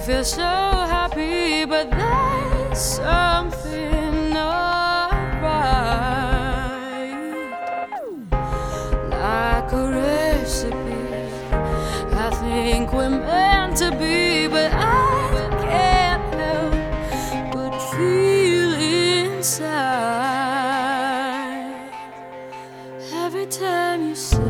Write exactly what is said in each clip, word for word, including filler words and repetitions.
feel so happy, but there's something not right. Like a recipe, I think we're meant to be, but I can't help but feel inside. Every time you say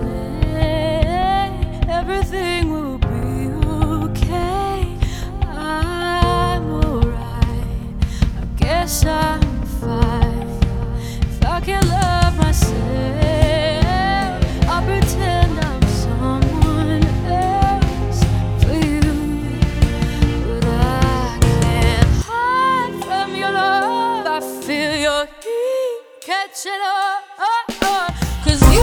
everything will be okay, I'm alright, I guess I'm fine. If I can't love myself, I'll pretend I'm someone else for you. But I can't hide from your love, I feel your heat catching up. Cause you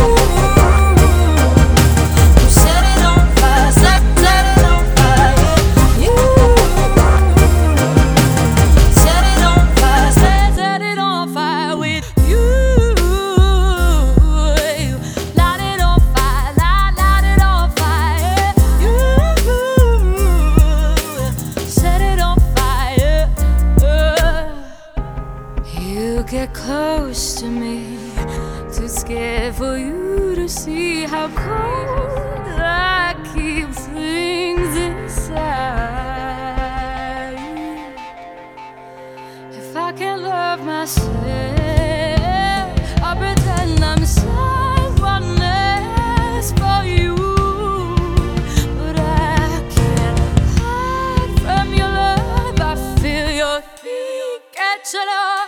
get close to me, too scared for you to see how cold I keep things inside. If I can't love myself, I'll pretend I'm someone else for you. But I can't hide from your love, I feel your heat catching up.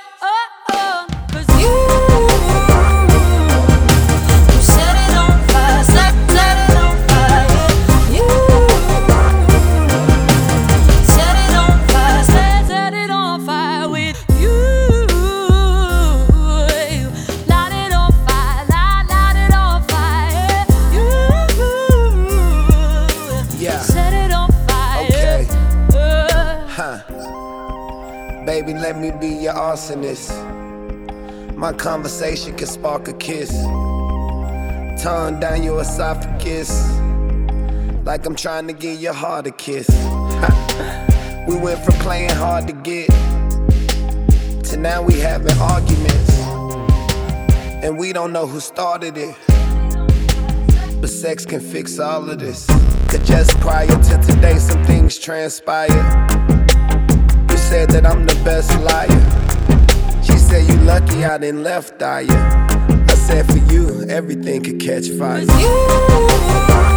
Baby, let me be your arsonist. My conversation can spark a kiss. Tongue down your esophagus, like I'm trying to get your heart a kiss. We went from playing hard to get to now we having arguments, and we don't know who started it. But sex can fix all of this. Cause just prior to today, some things transpired. Said that I'm the best liar. She said you lucky I didn't left Dyer. I said for you everything could catch fire. You